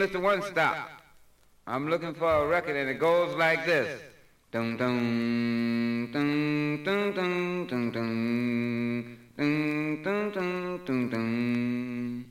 Mr. One Stop. I'm looking for a record and it goes like this. Dun dun dun dun dun dun dun dun dun dun dun dun.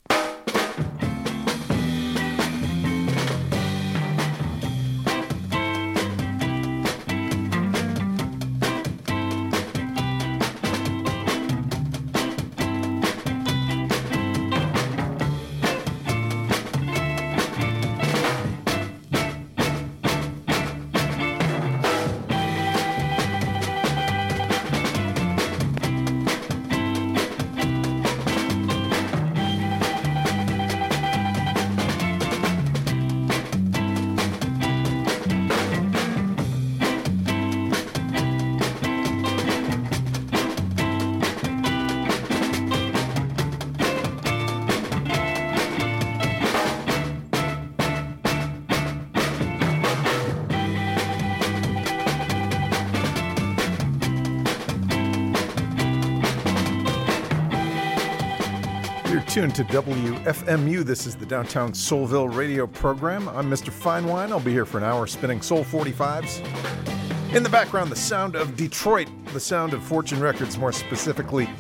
Tuned to WFMU. This is the Downtown Soulville radio program. I'm Mr. Finewine. I'll be here for an hour spinning Soul 45s. In the background, the sound of Detroit, the sound of Fortune Records, more specifically.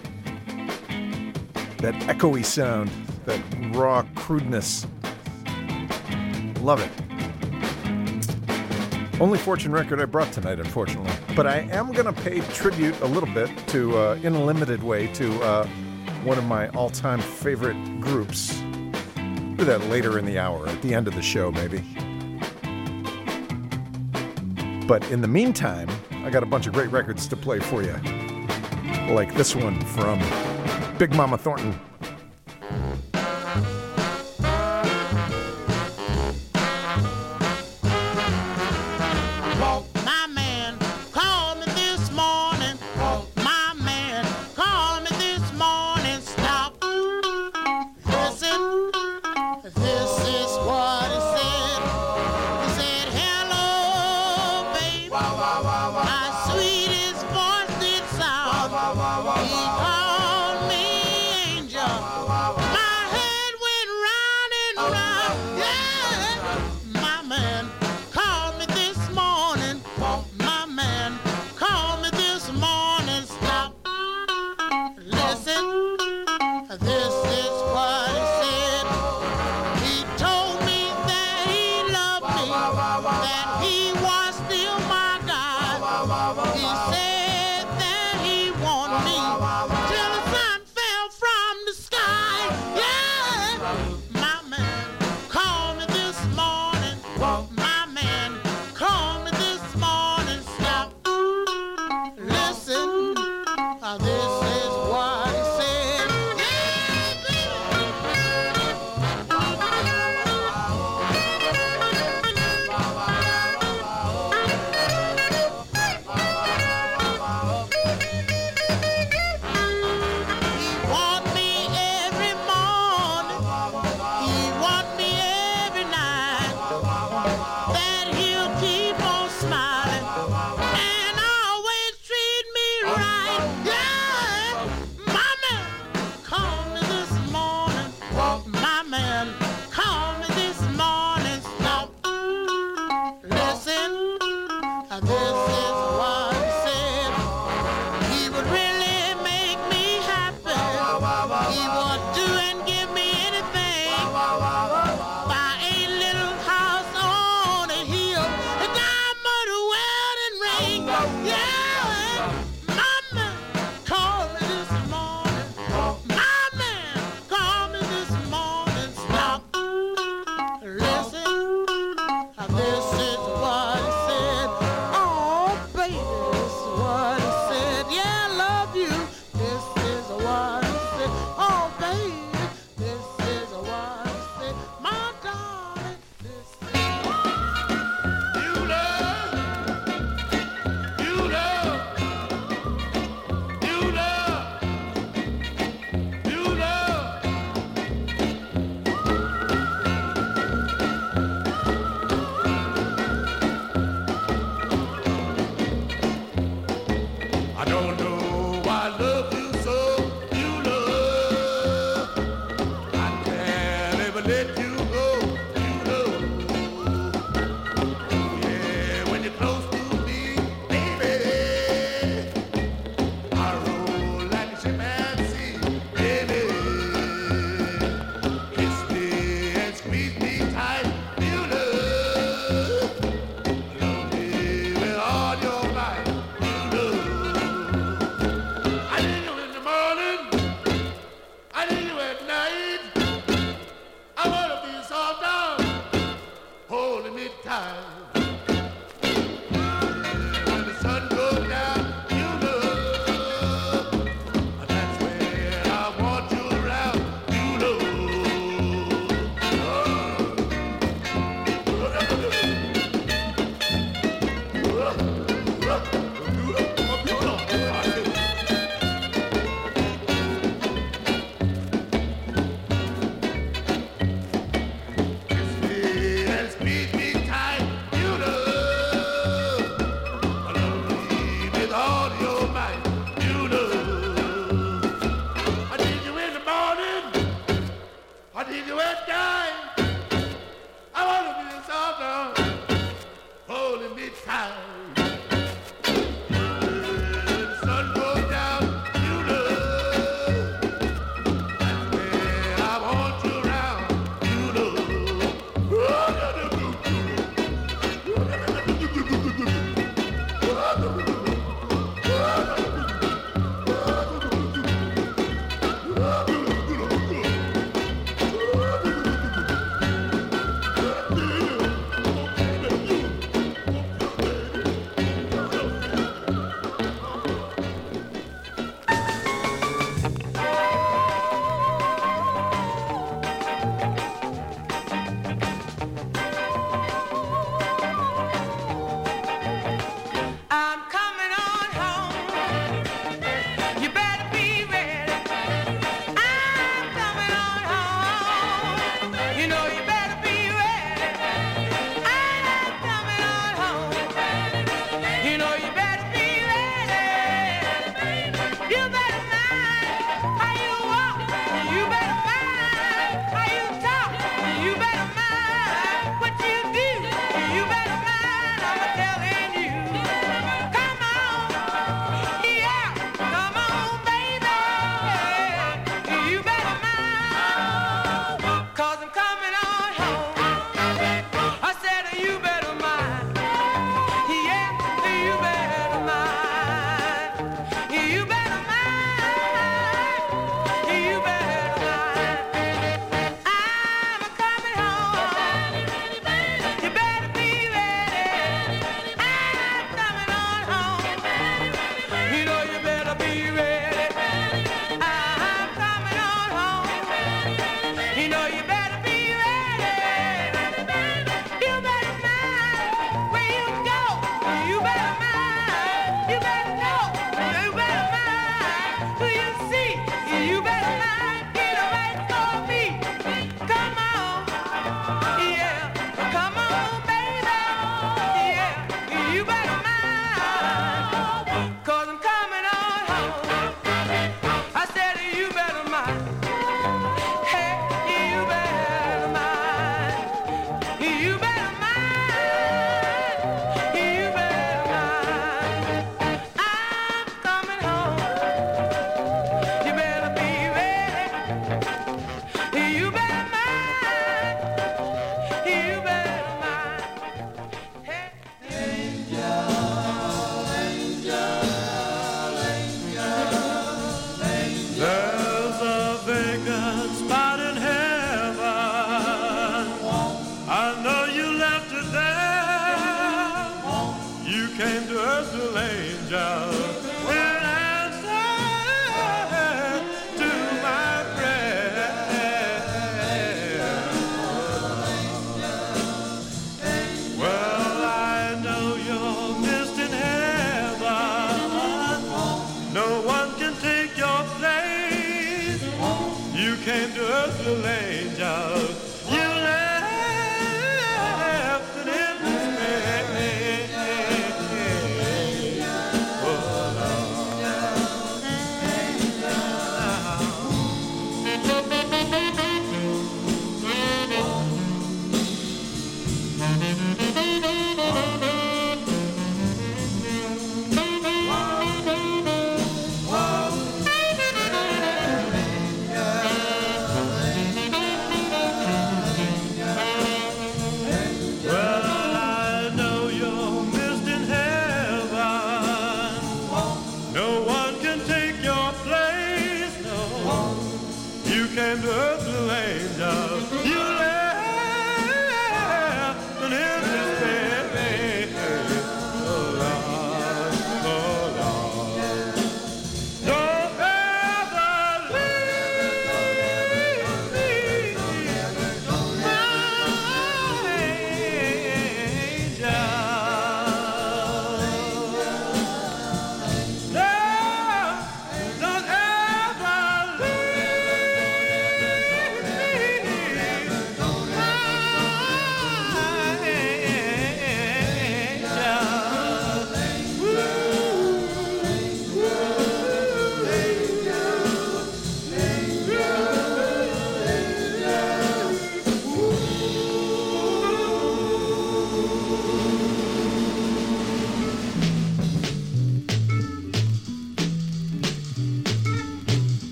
That echoey sound, that raw crudeness. Love it. Only Fortune record I brought tonight, unfortunately. But I am going to pay tribute a little bit to, in a limited way, to one of my all-time favorite groups. Do that later in the hour, at the end of the show, maybe. But in the meantime, I got a bunch of great records to play for you. Like this one from Big Mama Thornton. He called me angel.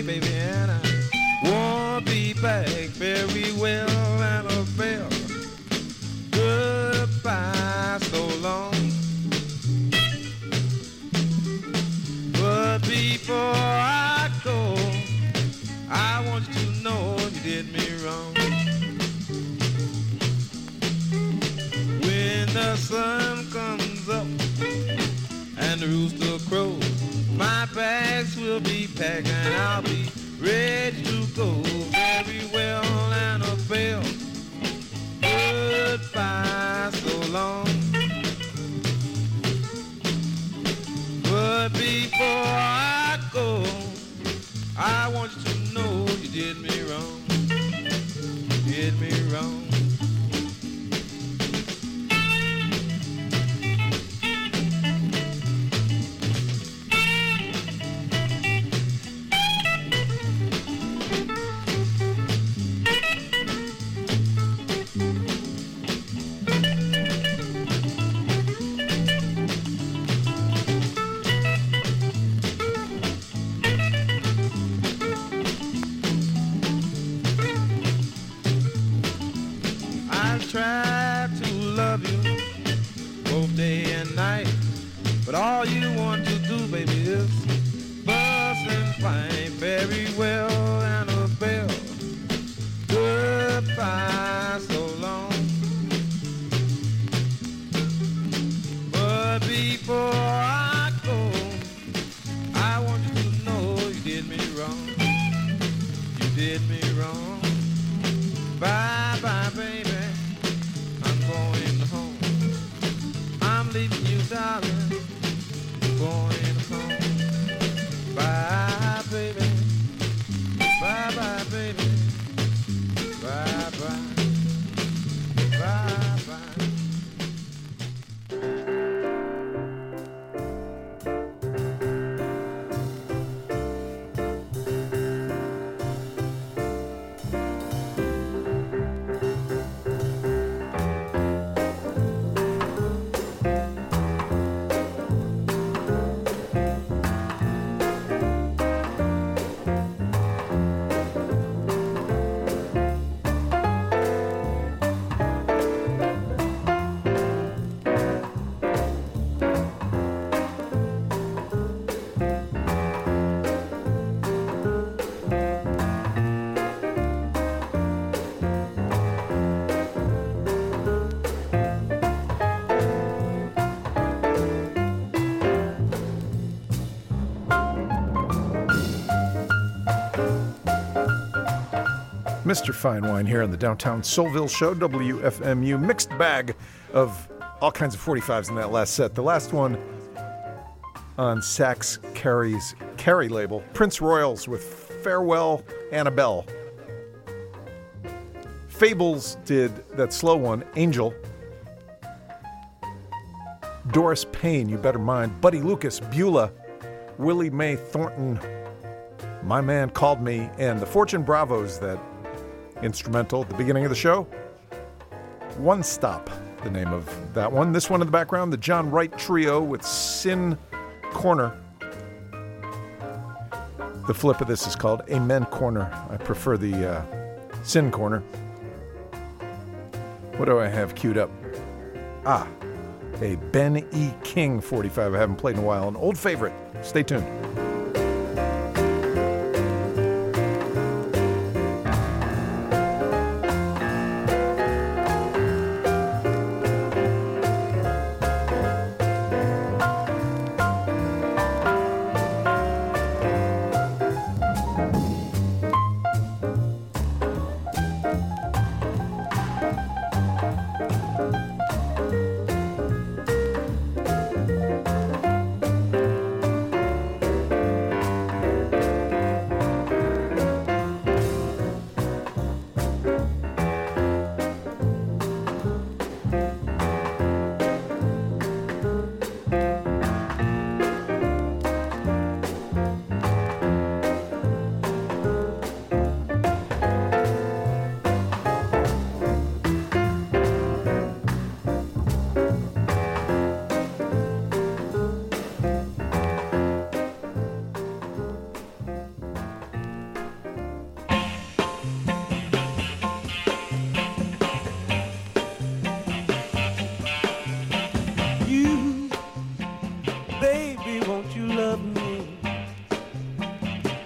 baby, and I won't be back very well, Annabelle. Goodbye, so long. But before I go, I want you to know you did me wrong. When the sun comes up and the rooster crows, my bags will be packed and I'll be ready to go. Very well, Annabelle. Goodbye, so long. But before I go, I want you to know you did me wrong. You did me wrong. Try to love you both day and night, but all you want to do, baby, is fuss and fight. Very well, Annabelle. Goodbye, so long. But before I go, I want you to know you did me wrong. You did me wrong. Bye bye, baby. Leaving you, darling, going home. Bye, baby. Bye, bye, baby. Bye, bye. Bye, bye. Mr. Fine Wine here on the Downtown Soulville Show, WFMU. Mixed bag of all kinds of 45s in that last set. The last one on Sax Carey's Carey label, Prince Royals with Farewell Annabelle. Fables did that slow one, Angel. Doris Payne, You Better Mind. Buddy Lucas, Beulah. Willie Mae Thornton, My Man Called Me. And the Fortune Bravos, that instrumental at the beginning of the show. One Stop, the name of that one. This one in the background, the John Wright Trio with Sin Corner. The flip of this is called Amen Corner. I prefer the Sin Corner. What do I have queued up? A Ben E. King 45 I haven't played in a while. An old favorite. Stay tuned.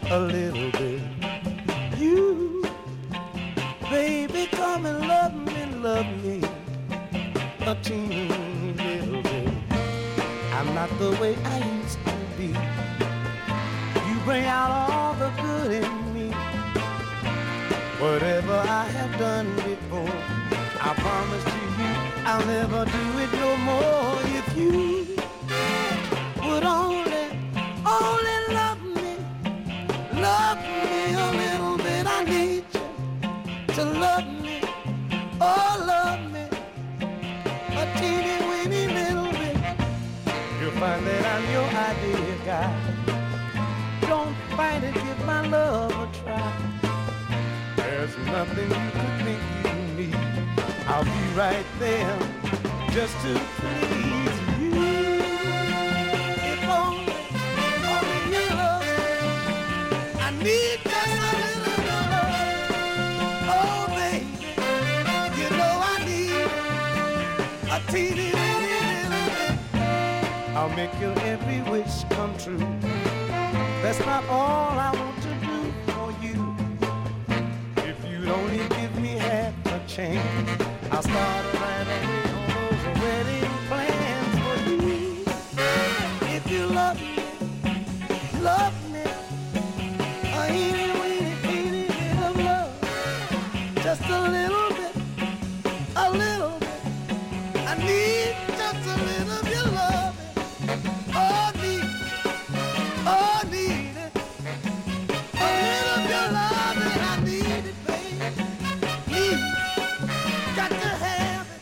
a little bit. You, baby, come and love me a teeny little bit. I'm not the way I used to be. You bring out all the good in me. Whatever I have done before, I promise to you I'll never do it no more. If you would only love me a little bit. I need you to love me, oh love me, a teeny weeny little bit. You'll find that I'm your ideal guy. Don't fight it, give my love a try. There's nothing you could think you need. I'll be right there just to please you. If only you love me. I need just a little love. Oh, baby, you know I need a teeny weeny little bit. I'll make your every wish come true. That's not all I want to do for you. If you'd only give me half a chance, I'll start right away on those wedding plans for you. If you love me, a teeny weeny bit of love, just a little bit. I need just a little of your love. Oh, need it. A little of your love, and I need it, baby. Got to have it.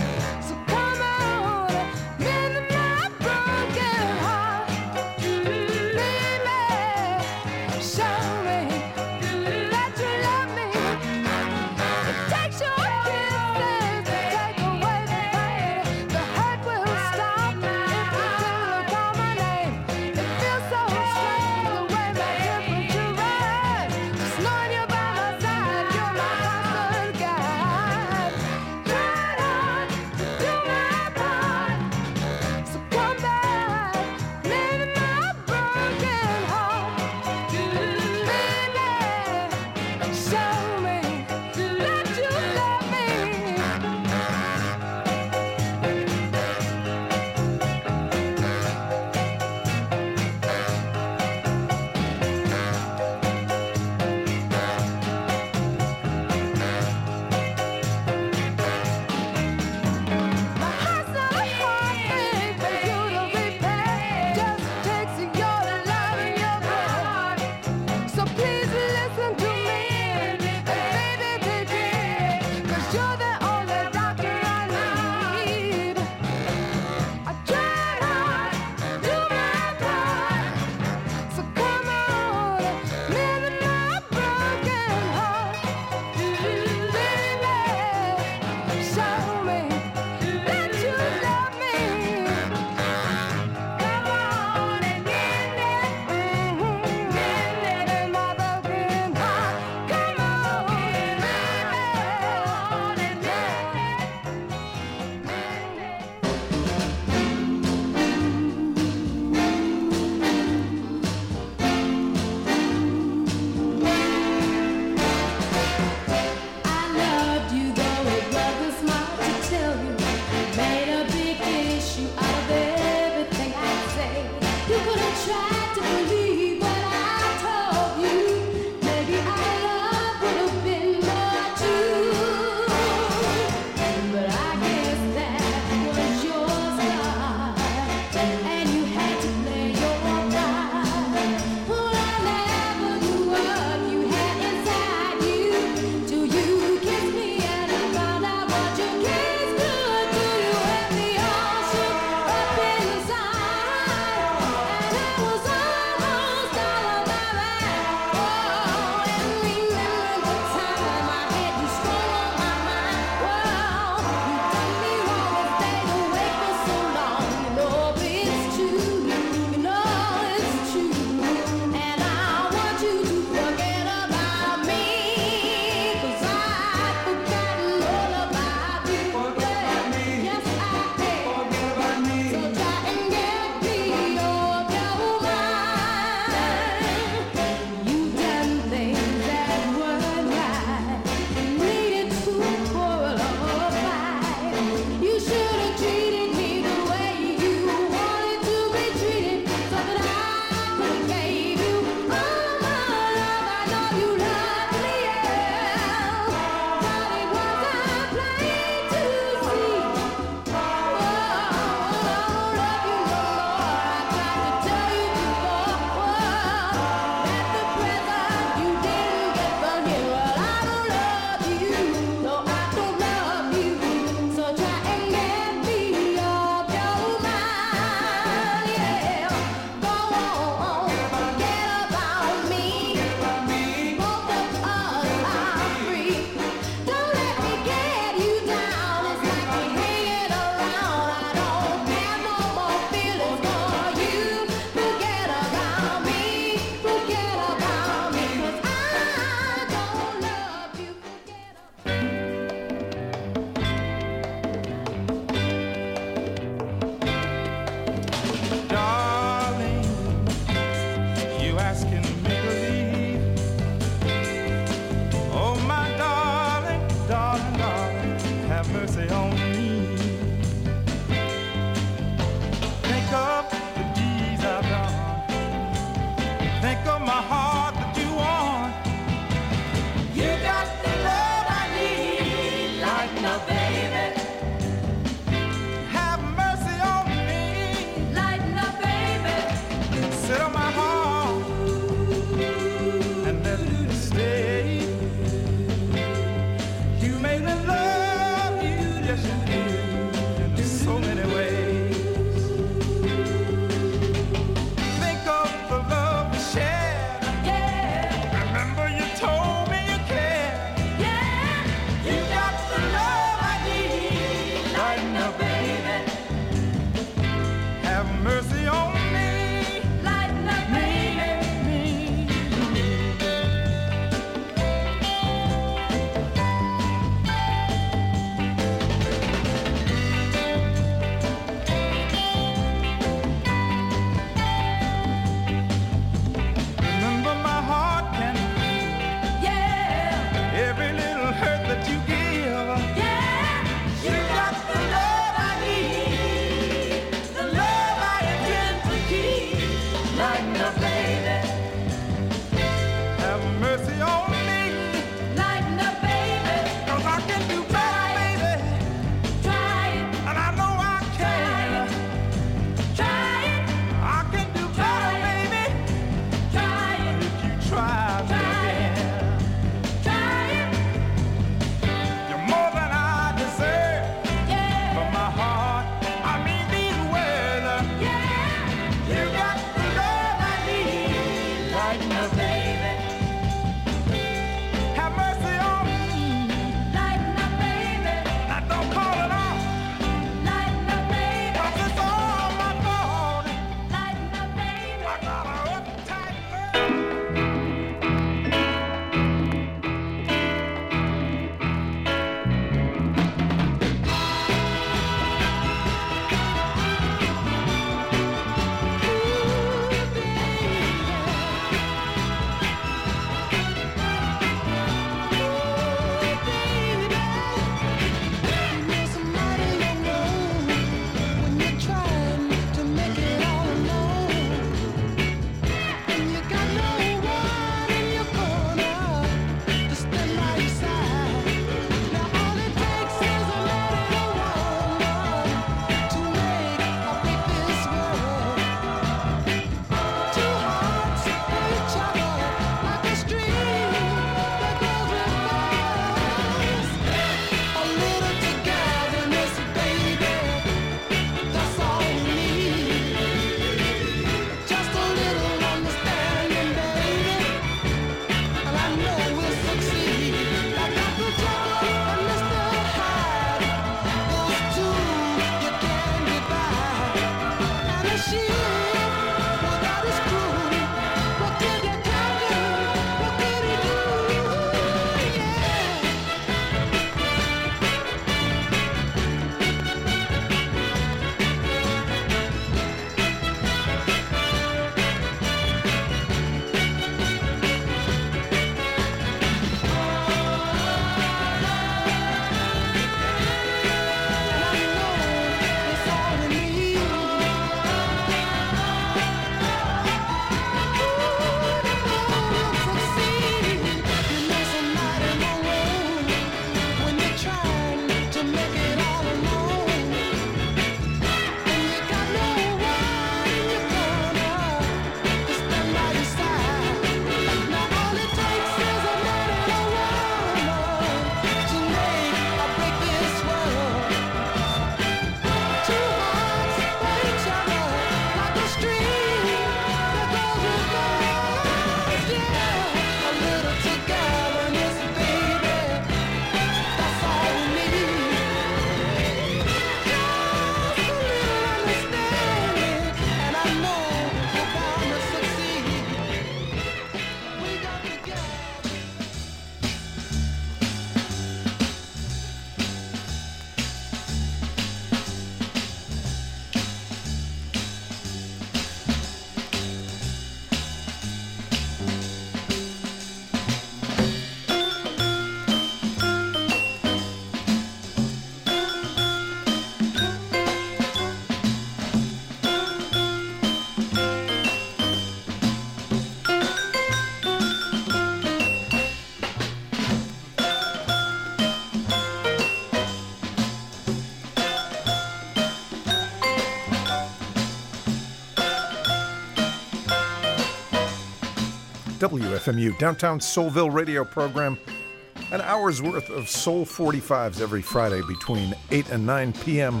WFMU, Downtown Soulville radio program. An hour's worth of Soul 45s every Friday between 8 and 9 p.m.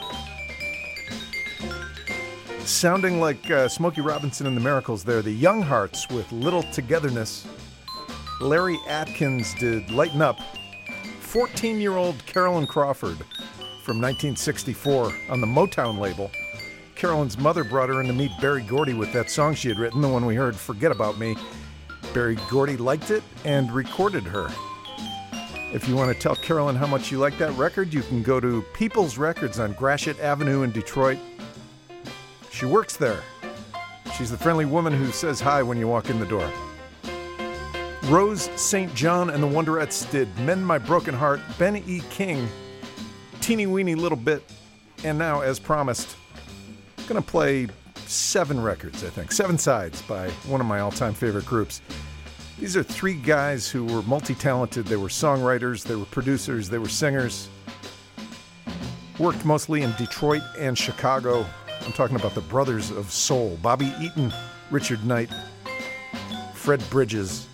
Sounding like Smokey Robinson and the Miracles there, the Young Hearts with Little Togetherness. Larry Atkins did Lighten Up. 14-year-old Carolyn Crawford from 1964 on the Motown label. Carolyn's mother brought her in to meet Berry Gordy with that song she had written, the one we heard, Forget About Me. Berry Gordy liked it and recorded her. If you want to tell Carolyn how much you like that record, you can go to People's Records on Gratiot Avenue in Detroit. She works there. She's the friendly woman who says hi when you walk in the door. Rose St. John and the Wonderettes did Mend My Broken Heart, Ben E. King, Teeny Weeny Little Bit, and now, as promised, I'm going to play 7 records, I think. 7 sides by one of my all-time favorite groups. These are 3 guys who were multi-talented. They were songwriters, they were producers, they were singers. Worked mostly in Detroit and Chicago. I'm talking about the Brothers of Soul. Bobby Eaton, Richard Knight, Fred Bridges.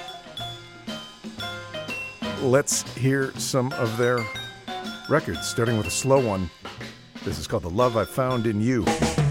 Let's hear some of their records, starting with a slow one. This is called The Love I Found in You.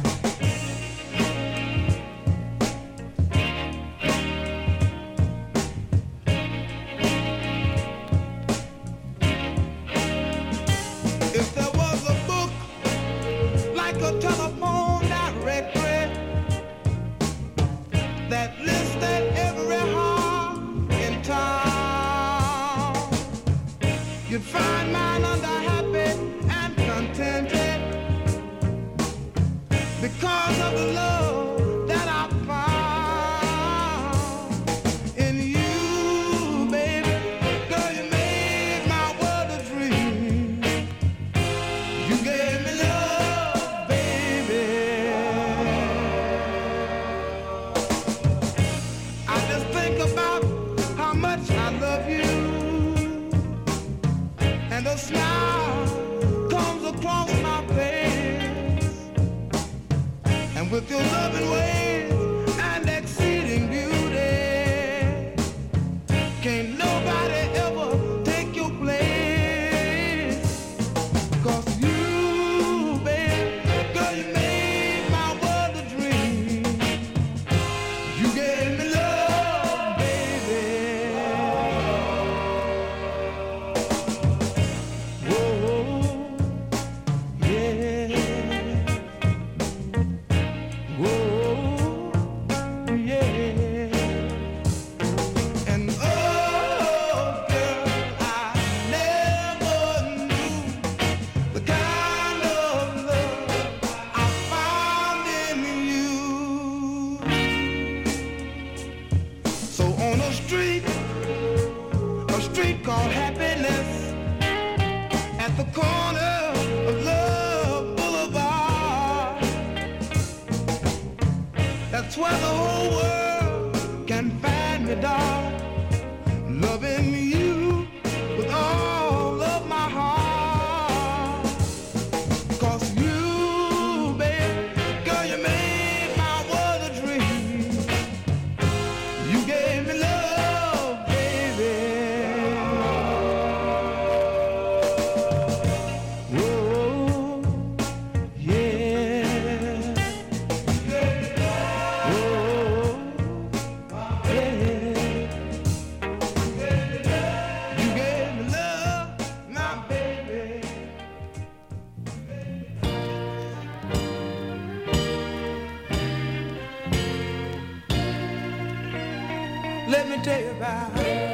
Let me tell you about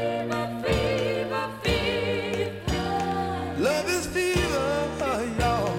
fever. Love is fever, y'all.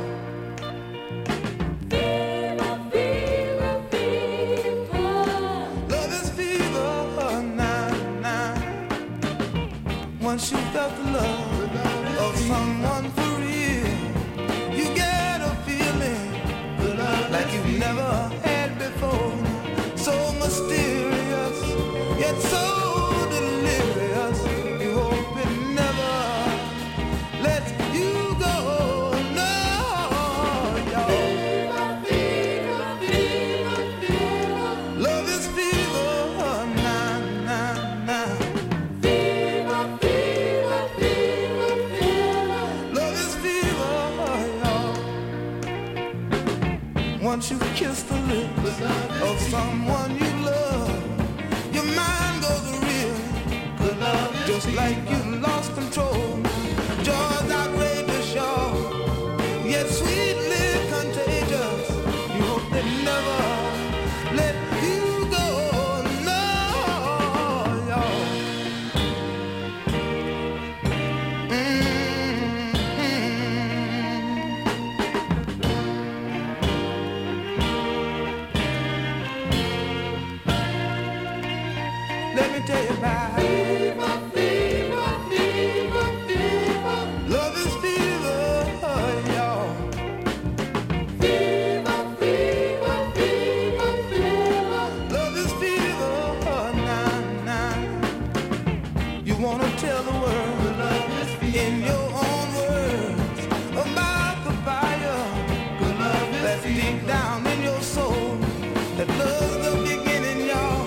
Fever. Love is fever, now. Once you felt the love of someone for real, you get a feeling like you've never had before. So mysterious, yet so delirious. You hope it never lets you go. No, y'all. Fever. Love is fever, now. Once you kiss the lips of someone you love, your mind goes real, just like you lost control. Joy's outrageous, y'all, yet sweetly contagious. You hope they never let you go, no, y'all. Let me tell you about fever, fever, fever, fever. Love is fever, y'all. Fever, fever, fever, fever. Love is fever, nah, nah. You wanna tell the world love is fever in your own words about the fire that's deep down in your soul. That love's the beginning, y'all.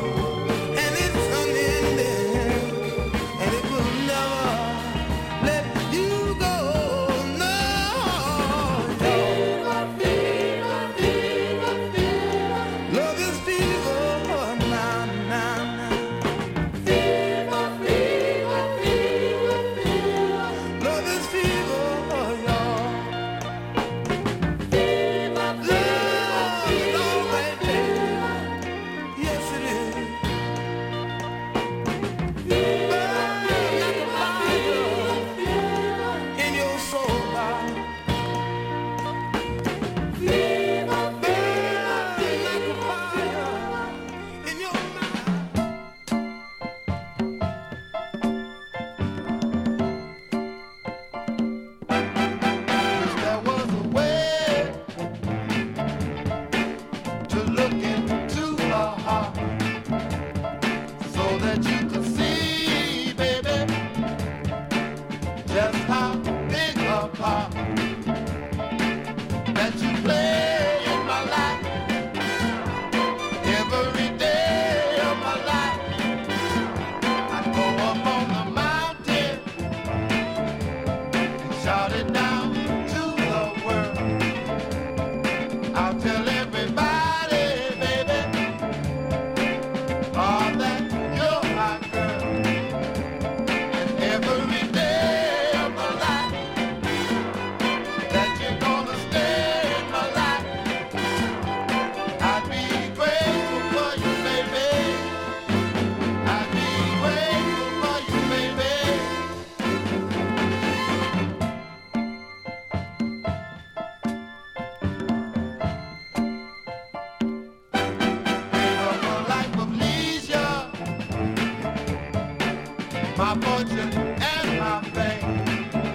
My fortune and my fame,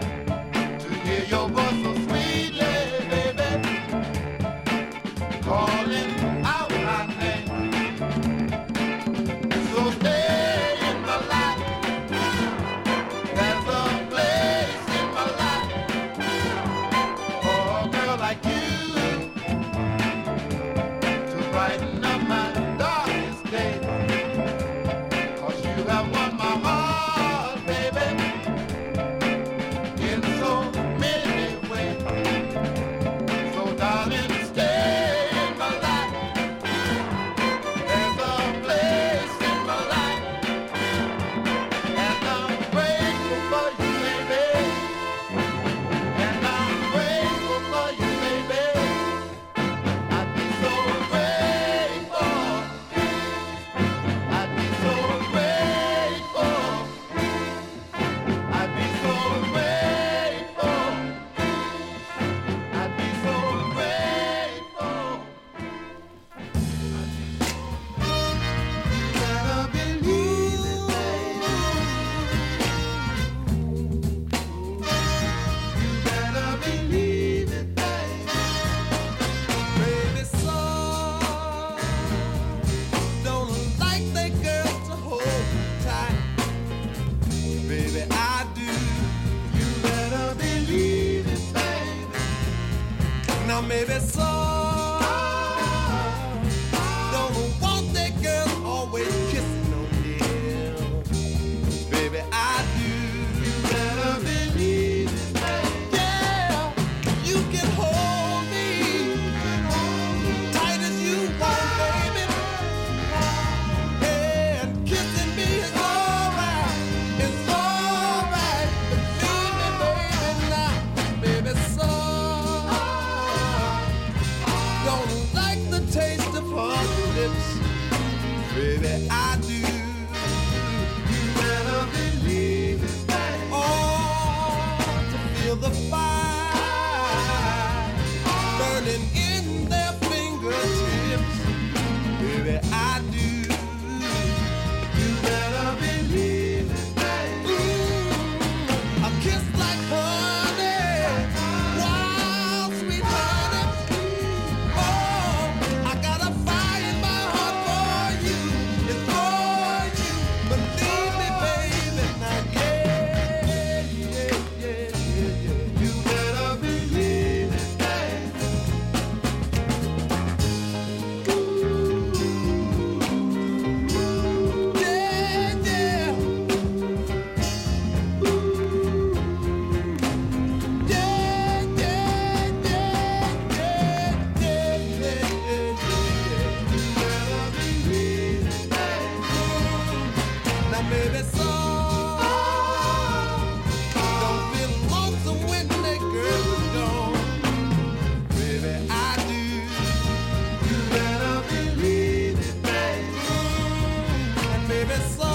to hear your voice so sweetly, baby, calling out my name. So stay in my life. There's a place in my life for a girl like you to brighten up my darkest day. 'Cause you have won my heart. Maybe so. Don't want that girl always kissing on you. Baby, I do. You better believe it, baby. Yeah, you can hold me. baby, I do. You better believe it, baby. Oh, to feel the fire burning in their fingertips, baby, I do. You better believe it, baby. A kiss like honey, wild sweet honey. Oh, I got a fire in my heart for you. It's for you. Believe me, baby. Now, yeah. You better believe it, baby. Now, baby, so don't feel lonesome when that girl is gone. Baby, I do. You better believe it, baby. And baby, so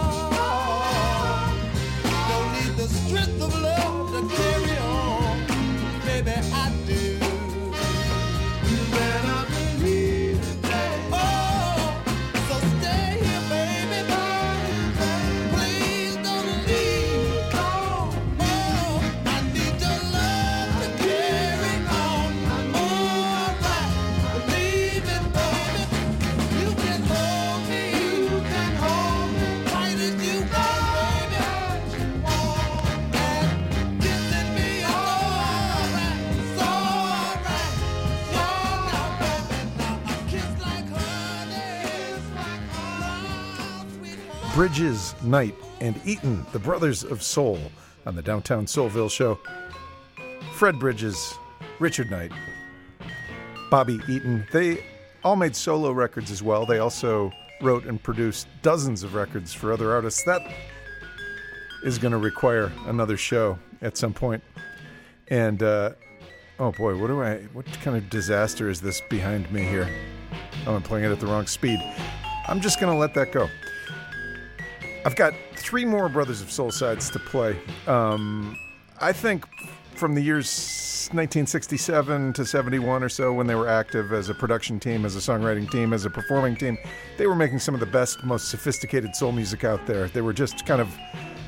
don't need the strength of love to carry on. Baby, I do. You better believe it, baby. Oh, so stay here, baby. Please don't leave. Oh, I need your love to carry on. All right, believe it, baby. You can hold me. You can hold me tight as you want, baby. And kissing me is alright. It's alright. Yeah, now, baby, now a kiss like honey. Love, sweet honey. Bridges, Knight, and Eaton, the Brothers of Soul, on the Downtown Soulville Show. Fred Bridges, Richard Knight, Bobby Eaton. They all made solo records as well. They also wrote and produced dozens of records for other artists. That is going to require another show at some point. And, oh boy, what kind of disaster is this behind me here? Oh, I'm playing it at the wrong speed. I'm just going to let that go. I've got 3 more Brothers of Soul sides to play. I think from the years 1967 to 71 or so, when they were active as a production team, as a songwriting team, as a performing team, they were making some of the best, most sophisticated soul music out there. They were just kind of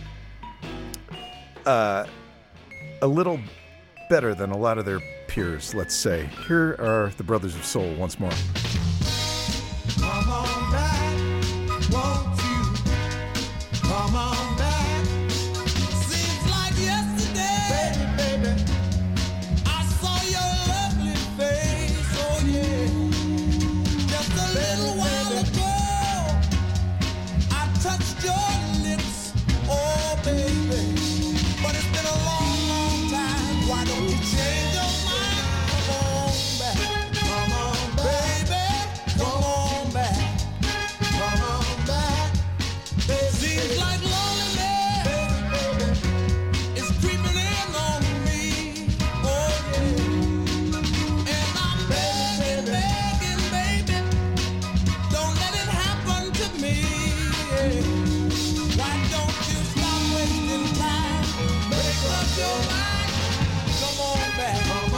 a little better than a lot of their peers, let's say. Here are the Brothers of Soul once more. Come on back, won't you? Come on back. Seems like yesterday, baby. I saw your lovely face, oh yeah. Just a little while ago, I touched your lips, oh baby. But it's been a long, long time. Why don't you change your mind? Come on back, baby. Come on back. Come on back. Seems like loneliness is creeping in on me, oh yeah. And I'm begging, baby, don't let it happen to me. Yeah. Why don't you stop wasting time? Make up your mind. Come on back,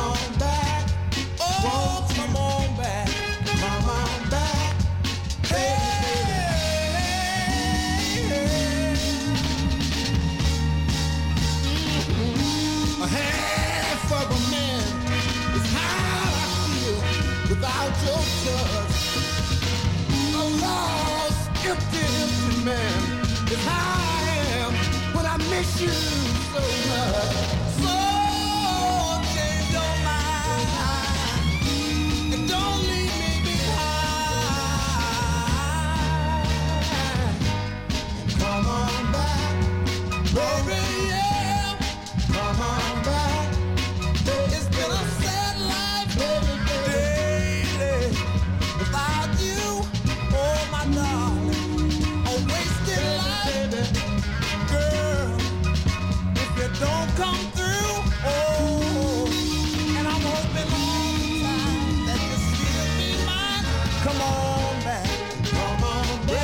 oh, come on back, hey. A half of a man is how I feel without your touch. A lost, empty man is how I am when I miss you so much. So change your mind and don't leave me behind. Come on back, baby, yeah. Come on back. It's been a sad life, baby, without you, oh my darling. A wasted life, girl. If you don't come through, oh, and I'm hoping all the time that you still be mine. Come on back, baby.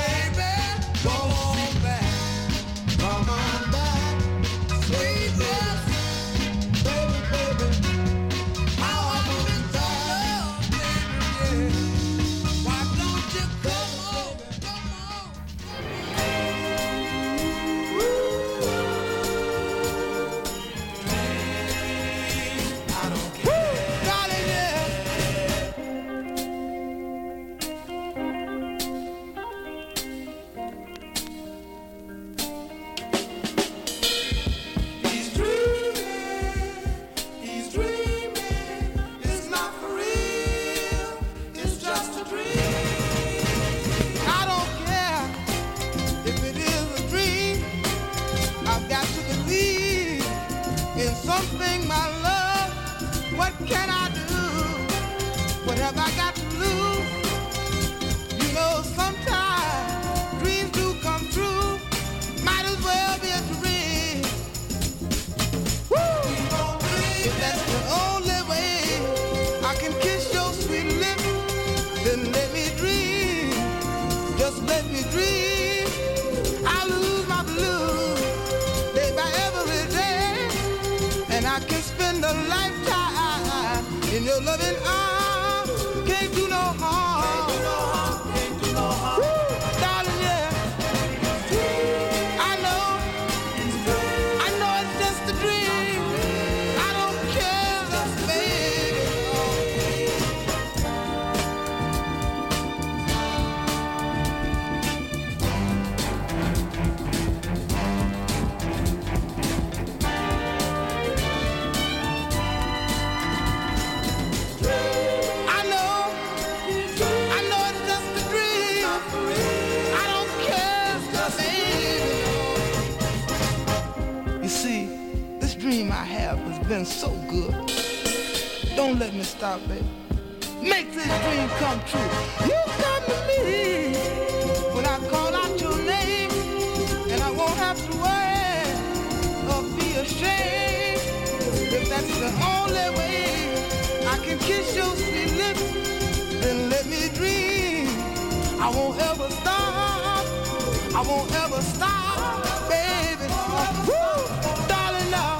got to lose. You know, sometimes dreams do come true. Might as well be a dream. Woo! If that's the only way I can kiss your sweet lips, then let me dream. Just let me dream. I lose my blues day by every day, and I can spend a lifetime in your loving arms. Can't do no harm. Can't do no harm. Woo, darling, yeah. I know it's just a dream. I don't care, baby. I know it's just a dream. I don't care, baby. You see, this dream I have has been so good. Don't let me stop, baby. Make this dream come true. You come to me when I call out your name, and I won't have to worry or be ashamed. If that's the only way I can kiss your sweet lips, then let me dream. I won't ever stop. I won't ever stop, baby. Woo, darling, now.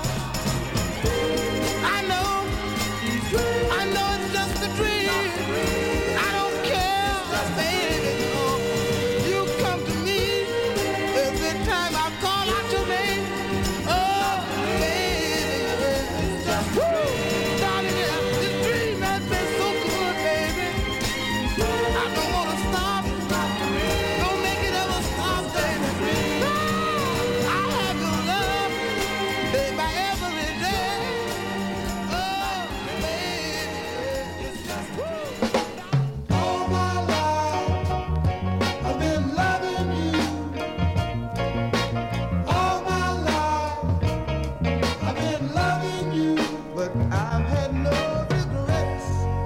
I know it's just a dream. I don't care, baby. You come to me every time I call out your name. Oh, baby. Woo, darling, yeah. This dream has been so good, baby. I don't wanna stop. Don't make it ever stop, baby. I have your love day by every day. Oh, baby. It's just all my life I've been loving you. All my life I've been loving you, but I've had no regrets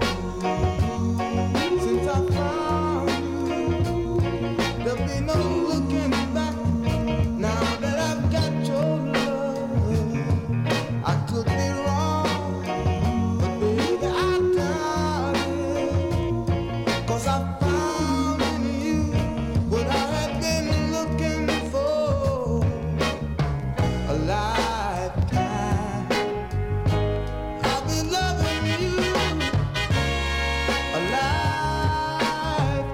since I found you. There'll be no looking back now that I've got your love. I could be wrong, but baby, I doubt it, 'cause I found in you what I had been looking for a lifetime. I've been loving you a lifetime.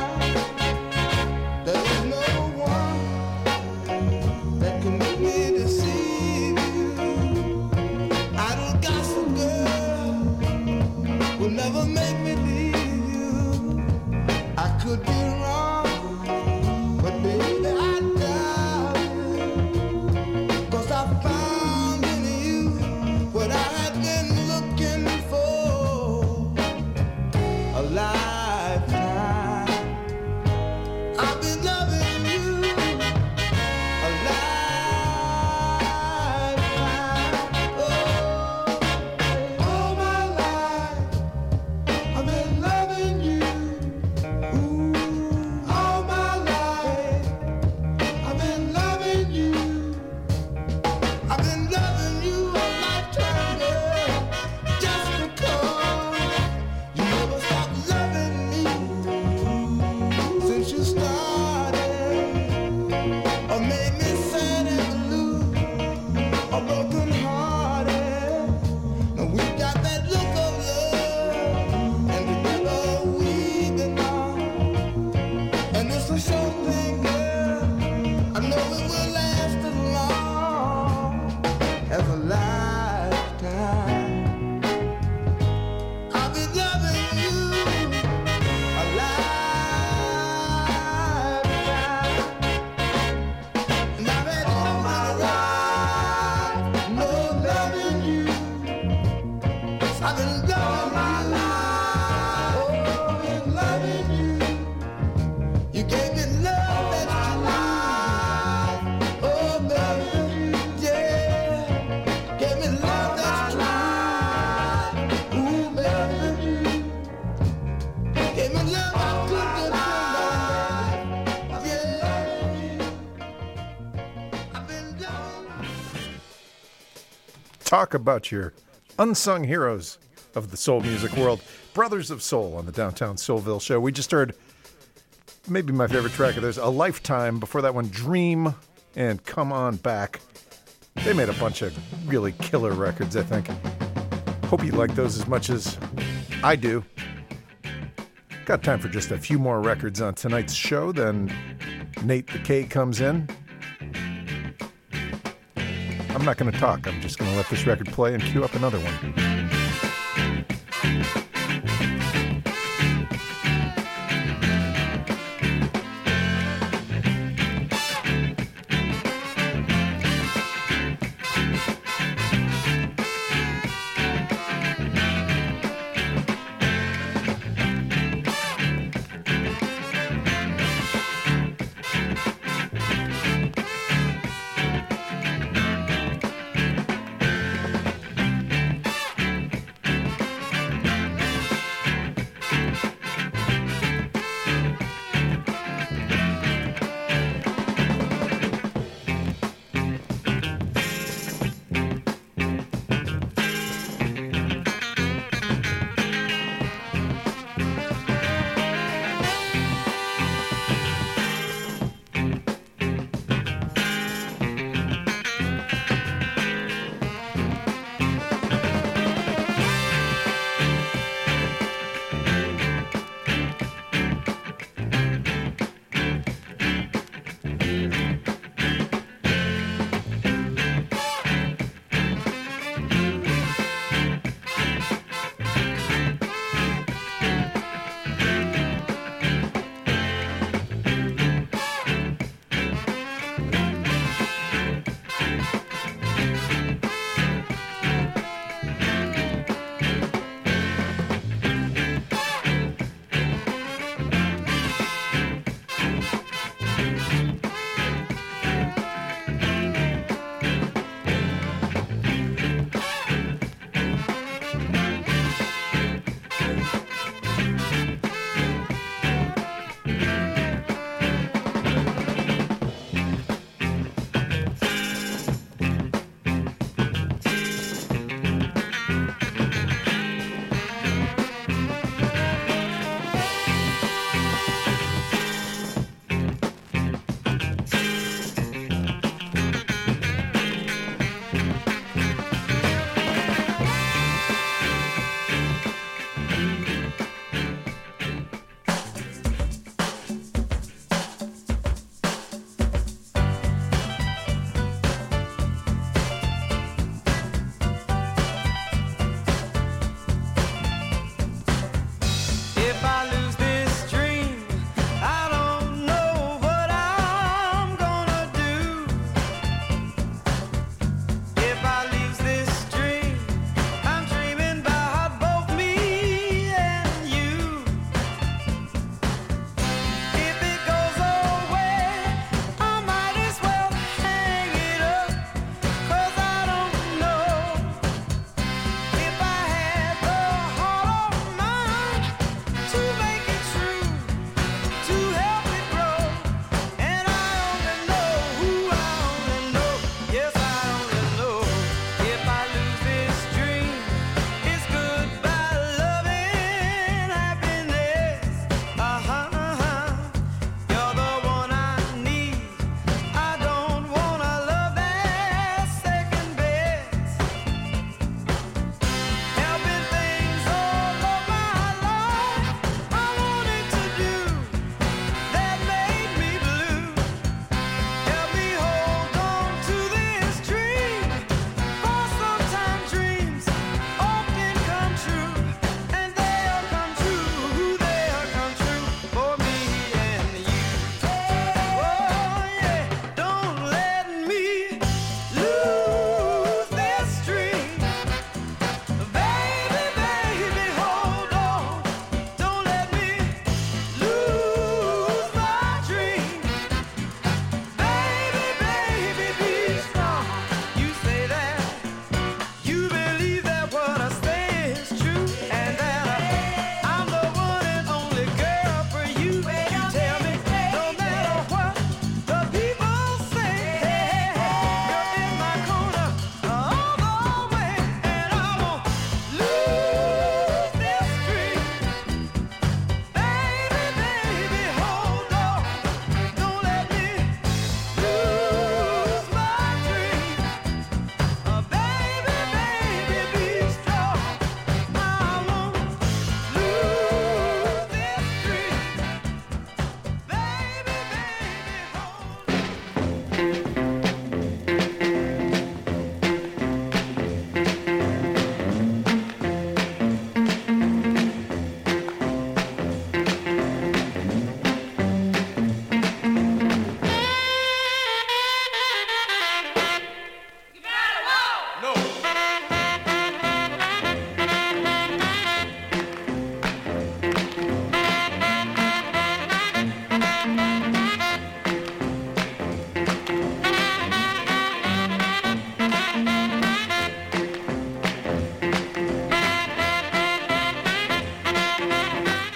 There is no one that can make me deceive you. Idle gossip girl will never make me leave you. I could be wrong, but baby, I doubt it, 'cause I found in you what I had been looking for a lifetime. I've been loving you a lifetime. Oh, all my life I've been loving you. Ooh, all my life I've been loving you. I've been loving you a lifetime, girl, just because you never stop loving talk about your unsung heroes of the soul music world. Brothers of Soul on the Downtown Soulville Show. We just heard maybe my favorite track of theirs, A Lifetime. Before that one, Dream and Come On Back. They made a bunch of really killer records, I think. Hope you like those as much as I do. Got time for just a few more records on tonight's show, then Nate the K comes in. I'm not going to talk. I'm just going to let this record play and cue up another one.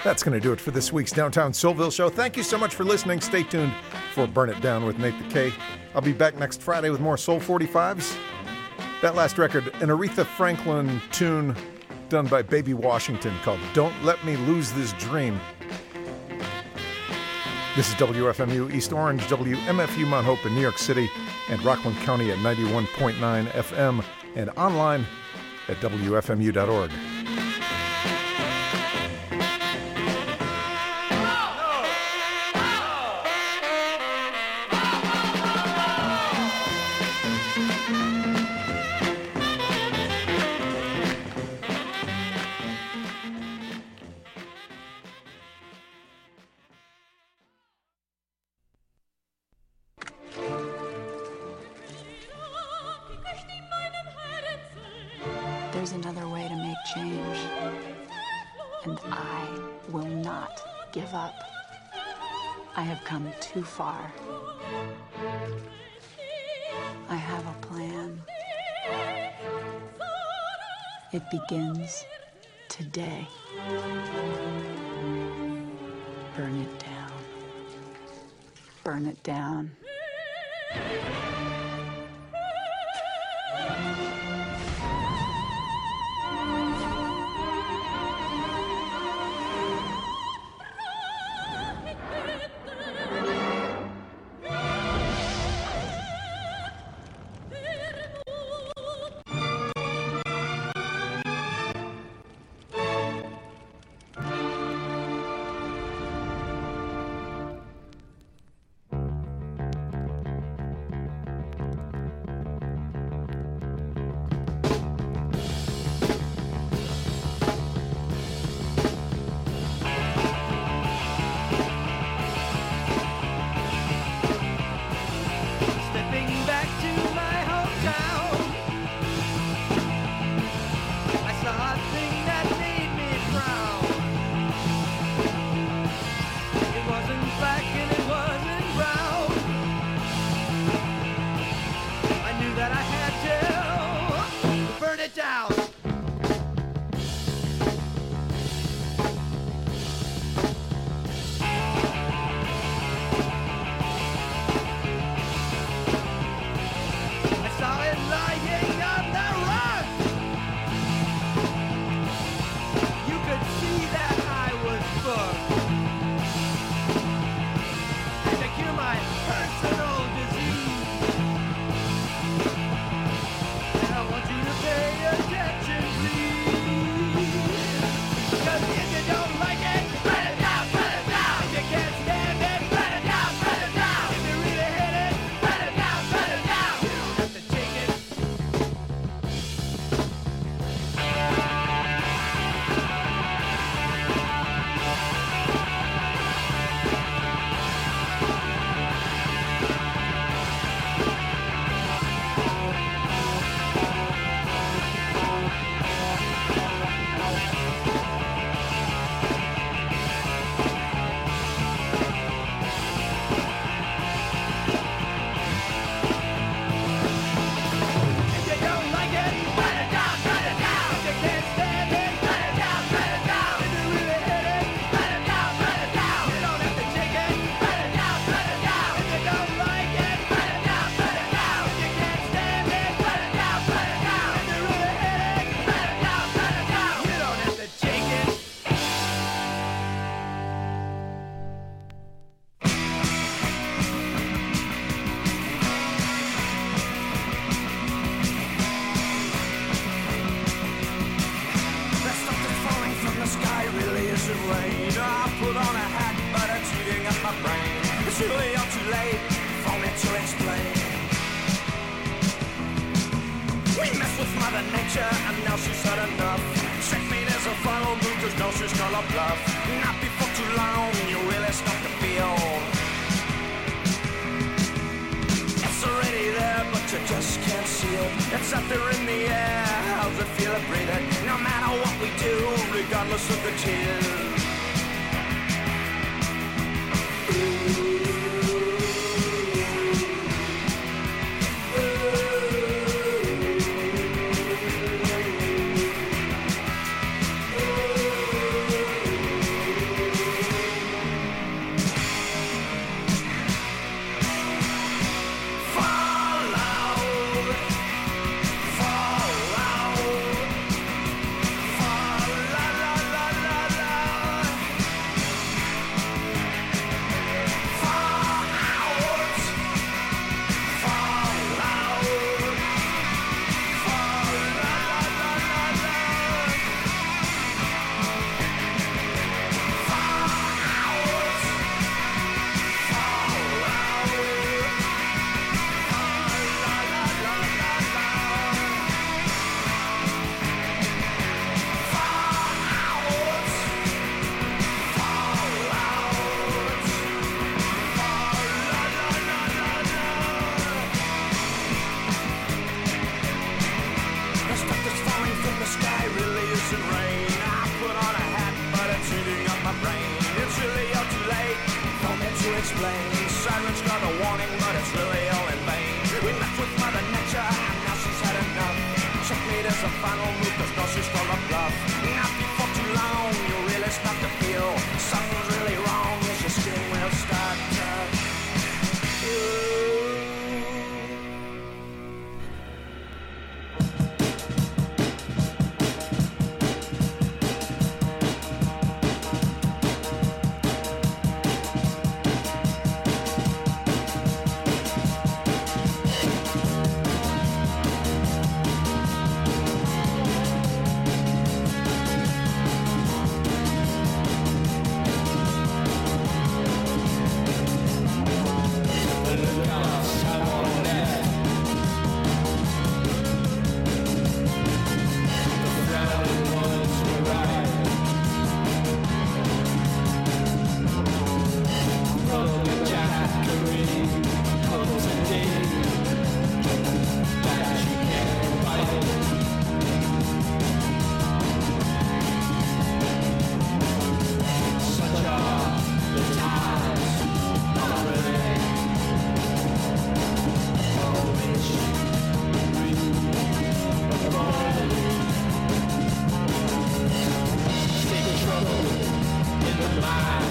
That's going to do it for this week's Downtown Soulville show. Thank you so much for listening. Stay tuned for Burn It Down with Nate the K. I'll be back next Friday with more Soul 45s. That last record, an Aretha Franklin tune done by Baby Washington called Don't Let Me Lose This Dream. This is WFMU East Orange, WMFU Mount Hope in New York City, and Rockland County at 91.9 FM, and online at WFMU.org. There's another way to make change, and I will not give up. I have come too far. I have a plan. It begins today. Burn it down. Burn it down. my brain. It's really all too late for me to explain. Sirens got a warning, but it's really all in vain. We met with Mother Nature, and now she's had enough. Checkmate is a final move, cause now she's called a bluff. Not before too long, you really start to feel something's really wrong as your skin will start to in the mind.